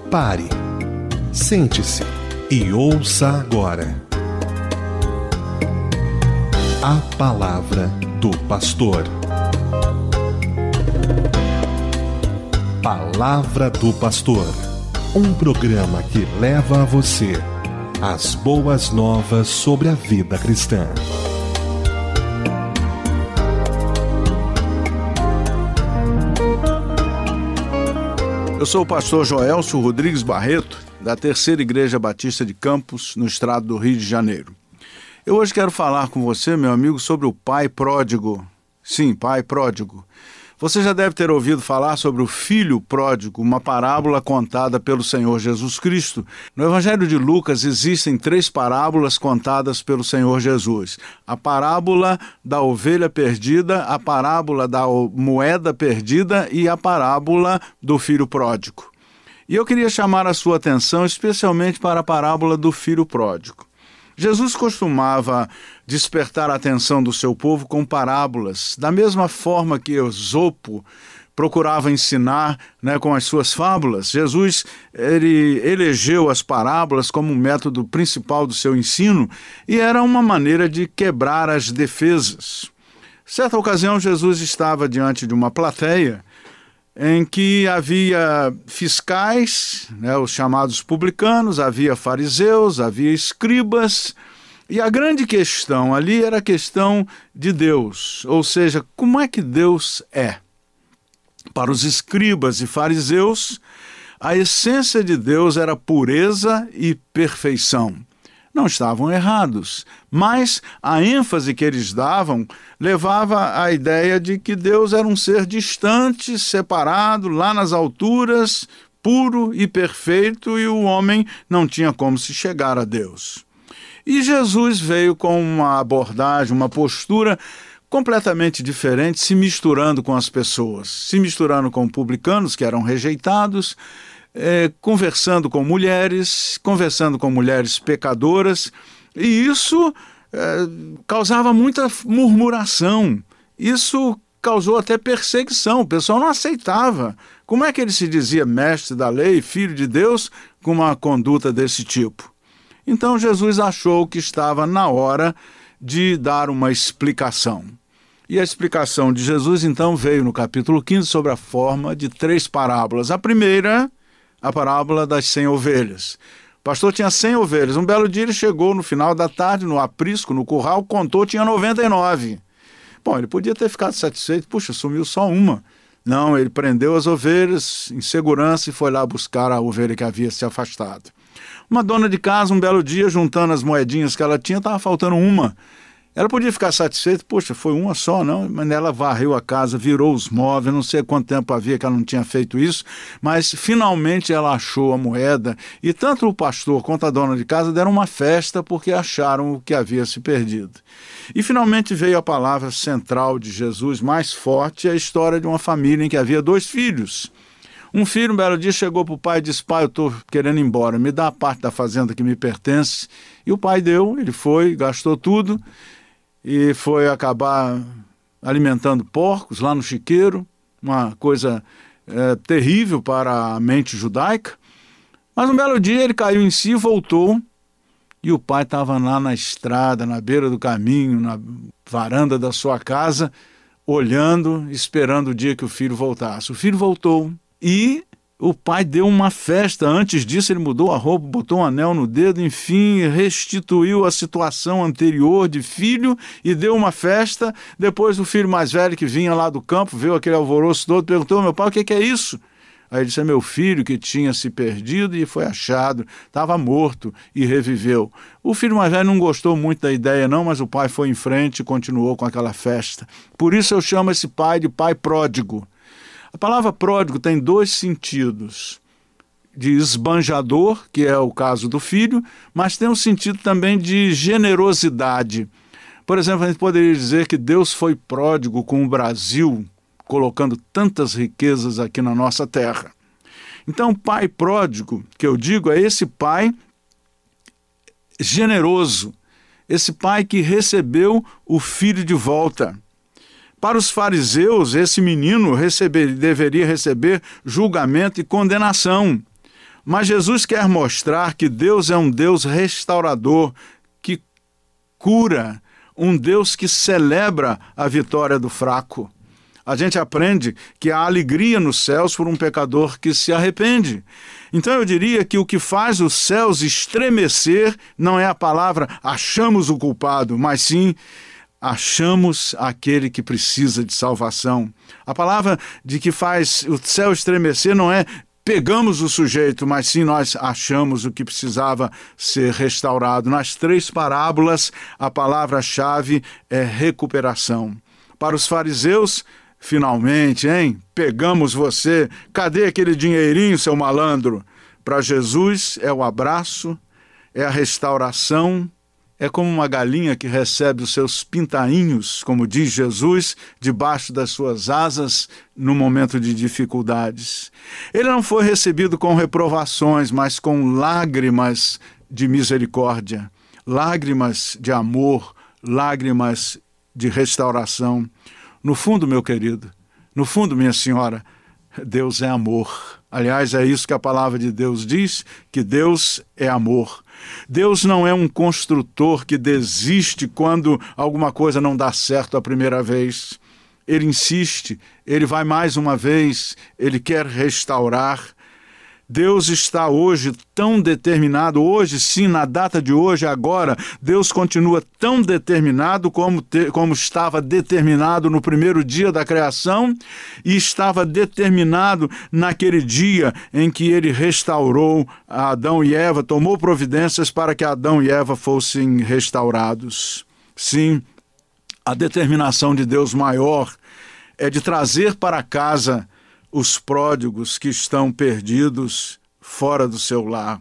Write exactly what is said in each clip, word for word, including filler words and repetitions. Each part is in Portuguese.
Pare, sente-se e ouça agora a Palavra do Pastor. Palavra do Pastor, um programa que leva a você as boas novas sobre a vida cristã. Eu sou o pastor Joelcio Rodrigues Barreto, da Terceira Igreja Batista de Campos, no estado do Rio de Janeiro. Eu hoje quero falar com você, meu amigo, sobre o pai pródigo. Sim, pai pródigo. Você já deve ter ouvido falar sobre o filho pródigo, uma parábola contada pelo Senhor Jesus Cristo. No Evangelho de Lucas existem três parábolas contadas pelo Senhor Jesus. A parábola da ovelha perdida, a parábola da moeda perdida e a parábola do filho pródigo. E eu queria chamar a sua atenção especialmente para a parábola do filho pródigo. Jesus costumava despertar a atenção do seu povo com parábolas, da mesma forma que Esopo procurava ensinar, né, com as suas fábulas. Jesus ele elegeu as parábolas como um método principal do seu ensino e era uma maneira de quebrar as defesas. Certa ocasião, Jesus estava diante de uma plateia em que havia fiscais, né, os chamados publicanos, havia fariseus, havia escribas, e a grande questão ali era a questão de Deus, ou seja, como é que Deus é? Para os escribas e fariseus, a essência de Deus era pureza e perfeição. Não estavam errados, mas a ênfase que eles davam levava à ideia de que Deus era um ser distante, separado, lá nas alturas, puro e perfeito, e o homem não tinha como se chegar a Deus. E Jesus veio com uma abordagem, uma postura completamente diferente, se misturando com as pessoas, se misturando com publicanos que eram rejeitados, É, conversando com mulheres, conversando com mulheres pecadoras, e isso é, causava muita murmuração, isso causou até perseguição, o pessoal não aceitava. Como é que ele se dizia mestre da lei, filho de Deus, com uma conduta desse tipo? Então Jesus achou que estava na hora de dar uma explicação. E a explicação de Jesus então veio no capítulo quinze sobre a forma de três parábolas. A primeira, a parábola das cem ovelhas. O pastor tinha cem ovelhas. Um belo dia ele chegou no final da tarde, no aprisco, no curral, contou, tinha noventa e nove. Bom, ele podia ter ficado satisfeito, puxa, sumiu só uma. Não, ele prendeu as ovelhas em segurança e foi lá buscar a ovelha que havia se afastado. Uma dona de casa, um belo dia, juntando as moedinhas que ela tinha, estava faltando uma. Ela podia ficar satisfeita, poxa, foi uma só, não? Mas ela varreu a casa, virou os móveis, não sei quanto tempo havia que ela não tinha feito isso, mas finalmente ela achou a moeda, e tanto o pastor quanto a dona de casa deram uma festa porque acharam o que havia se perdido. E finalmente veio a palavra central de Jesus, mais forte, a história de uma família em que havia dois filhos. Um filho, um belo dia, chegou para o pai e disse, pai, eu estou querendo ir embora, me dá a parte da fazenda que me pertence. E o pai deu, ele foi, gastou tudo, e foi acabar alimentando porcos lá no chiqueiro, uma coisa é, terrível para a mente judaica. Mas um belo dia ele caiu em si, voltou, e o pai estava lá na estrada, na beira do caminho, na varanda da sua casa, olhando, esperando o dia que o filho voltasse. O filho voltou e o pai deu uma festa. Antes disso ele mudou a roupa, botou um anel no dedo, enfim, restituiu a situação anterior de filho e deu uma festa. Depois o filho mais velho que vinha lá do campo, viu aquele alvoroço todo, perguntou, meu pai, o que, que é isso? Aí ele disse, é meu filho que tinha se perdido e foi achado, estava morto e reviveu. O filho mais velho não gostou muito da ideia não, mas o pai foi em frente e continuou com aquela festa. Por isso eu chamo esse pai de pai pródigo. A palavra pródigo tem dois sentidos, de esbanjador, que é o caso do filho, mas tem um sentido também de generosidade. Por exemplo, a gente poderia dizer que Deus foi pródigo com o Brasil, colocando tantas riquezas aqui na nossa terra. Então, pai pródigo, que eu digo, é esse pai generoso, esse pai que recebeu o filho de volta. Para os fariseus, esse menino receber, deveria receber julgamento e condenação. Mas Jesus quer mostrar que Deus é um Deus restaurador, que cura, um Deus que celebra a vitória do fraco. A gente aprende que há alegria nos céus por um pecador que se arrepende. Então eu diria que o que faz os céus estremecer não é a palavra achamos o culpado, mas sim achamos aquele que precisa de salvação. A palavra de que faz o céu estremecer não é pegamos o sujeito, mas sim nós achamos o que precisava ser restaurado. Nas três parábolas, a palavra-chave é recuperação. Para os fariseus, finalmente, hein? Pegamos você. Cadê aquele dinheirinho, seu malandro? Para Jesus é o abraço, é a restauração, é como uma galinha que recebe os seus pintainhos, como diz Jesus, debaixo das suas asas no momento de dificuldades. Ele não foi recebido com reprovações, mas com lágrimas de misericórdia, lágrimas de amor, lágrimas de restauração. No fundo, meu querido, no fundo, minha senhora, Deus é amor. Aliás, é isso que a palavra de Deus diz, que Deus é amor. Deus não é um construtor que desiste quando alguma coisa não dá certo a primeira vez. Ele insiste, ele vai mais uma vez, ele quer restaurar. Deus está hoje tão determinado, hoje sim, na data de hoje, agora, Deus continua tão determinado como, te, como estava determinado no primeiro dia da criação e estava determinado naquele dia em que ele restaurou Adão e Eva, tomou providências para que Adão e Eva fossem restaurados. Sim, a determinação de Deus maior é de trazer para casa os pródigos que estão perdidos fora do seu lar.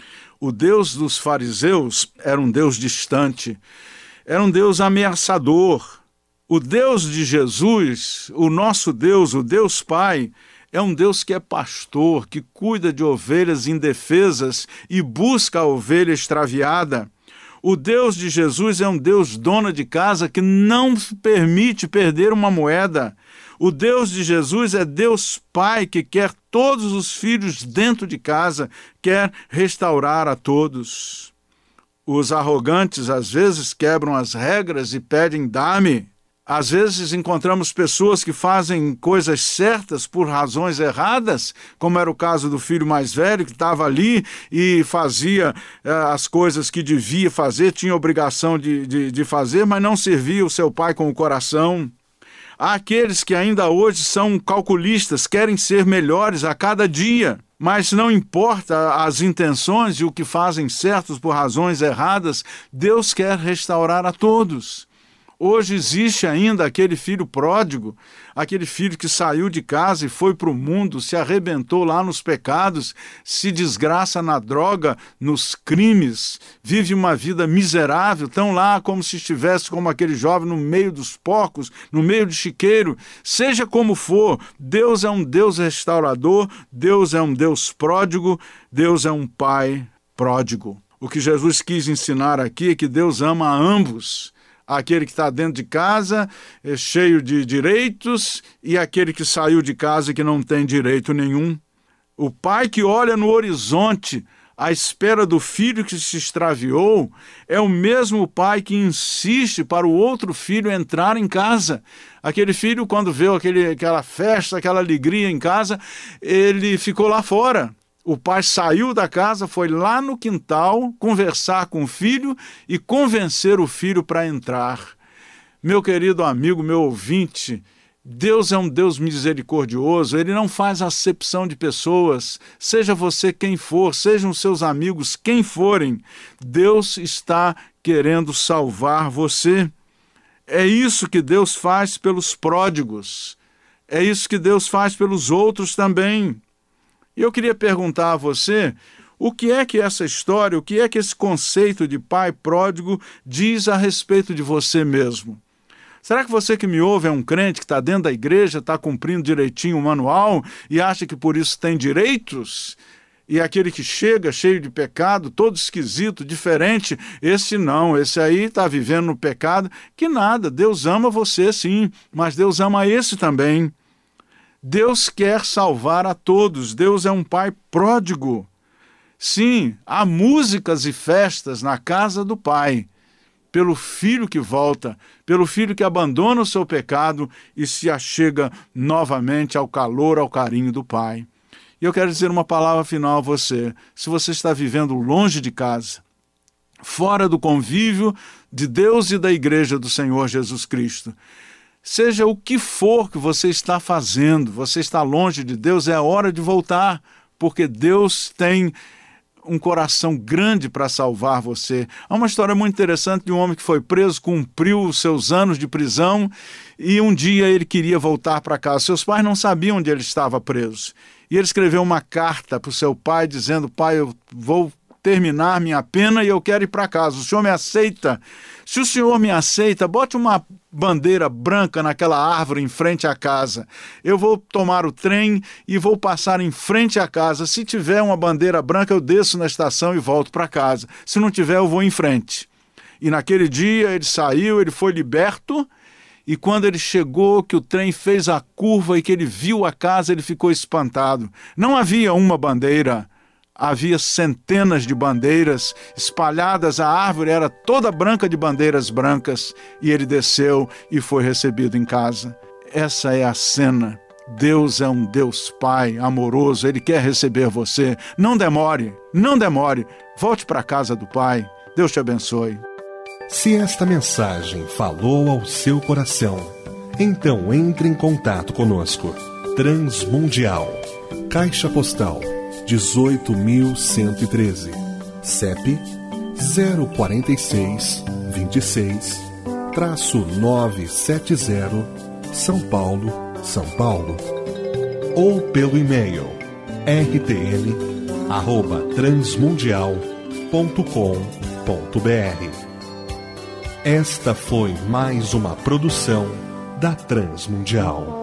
O Deus dos fariseus era um Deus distante, era um Deus ameaçador. O Deus de Jesus, o nosso Deus, o Deus Pai, é um Deus que é pastor, que cuida de ovelhas indefesas e busca a ovelha extraviada. O Deus de Jesus é um Deus dona de casa que não permite perder uma moeda. O Deus de Jesus é Deus Pai que quer todos os filhos dentro de casa, quer restaurar a todos. Os arrogantes às vezes quebram as regras e pedem dá-me. Às vezes encontramos pessoas que fazem coisas certas por razões erradas, como era o caso do filho mais velho, que estava ali e fazia eh, as coisas que devia fazer, tinha obrigação de, de, de fazer, mas não servia o seu pai com o coração. Há aqueles que ainda hoje são calculistas, querem ser melhores a cada dia, mas não importa as intenções e o que fazem certos por razões erradas, Deus quer restaurar a todos. Hoje existe ainda aquele filho pródigo, aquele filho que saiu de casa e foi para o mundo, se arrebentou lá nos pecados, se desgraça na droga, nos crimes, vive uma vida miserável, tão lá como se estivesse como aquele jovem no meio dos porcos, no meio do chiqueiro. Seja como for, Deus é um Deus restaurador, Deus é um Deus pródigo, Deus é um Pai pródigo. O que Jesus quis ensinar aqui é que Deus ama a ambos. Aquele que está dentro de casa, é cheio de direitos, e aquele que saiu de casa e que não tem direito nenhum. O pai que olha no horizonte à espera do filho que se extraviou é o mesmo pai que insiste para o outro filho entrar em casa. Aquele filho, quando vê aquele, aquela festa, aquela alegria em casa, ele ficou lá fora. O pai saiu da casa, foi lá no quintal conversar com o filho e convencer o filho para entrar. Meu querido amigo, meu ouvinte, Deus é um Deus misericordioso, Ele não faz acepção de pessoas, seja você quem for, sejam seus amigos quem forem, Deus está querendo salvar você. É isso que Deus faz pelos pródigos, é isso que Deus faz pelos outros também. E eu queria perguntar a você, o que é que essa história, o que é que esse conceito de pai pródigo diz a respeito de você mesmo? Será que você que me ouve é um crente que está dentro da igreja, está cumprindo direitinho o manual e acha que por isso tem direitos? E aquele que chega cheio de pecado, todo esquisito, diferente, esse não, esse aí está vivendo no pecado, que nada, Deus ama você sim, mas Deus ama esse também. Deus quer salvar a todos, Deus é um pai pródigo. Sim, há músicas e festas na casa do Pai, pelo filho que volta, pelo filho que abandona o seu pecado e se achega novamente ao calor, ao carinho do Pai. E eu quero dizer uma palavra final a você. Se você está vivendo longe de casa, fora do convívio de Deus e da igreja do Senhor Jesus Cristo, seja o que for que você está fazendo, você está longe de Deus, é a hora de voltar, porque Deus tem um coração grande para salvar você. Há uma história muito interessante de um homem que foi preso, cumpriu os seus anos de prisão e um dia ele queria voltar para casa. Seus pais não sabiam onde ele estava preso. E ele escreveu uma carta para o seu pai dizendo: pai, eu vou terminar minha pena e eu quero ir para casa. O senhor me aceita? Se o senhor me aceita, bote uma bandeira branca naquela árvore em frente à casa. Eu vou tomar o trem e vou passar em frente à casa. Se tiver uma bandeira branca, eu desço na estação e volto para casa. Se não tiver, eu vou em frente. E naquele dia ele saiu, ele foi liberto, e quando ele chegou, que o trem fez a curva e que ele viu a casa, ele ficou espantado. Não havia uma bandeira, havia centenas de bandeiras espalhadas, a árvore era toda branca de bandeiras brancas, e ele desceu e foi recebido em casa. Essa é a cena. Deus é um Deus Pai amoroso, Ele quer receber você. Não demore, não demore, volte para a casa do Pai. Deus te abençoe. Se esta mensagem falou ao seu coração, então entre em contato conosco. Transmundial, Caixa Postal dezoito mil cento e treze, C E P zero quatro seis, dois seis, novecentos e setenta, São Paulo, São Paulo. Ou pelo e-mail r t l arroba transmundial ponto com ponto b r. Esta foi mais uma produção da Transmundial.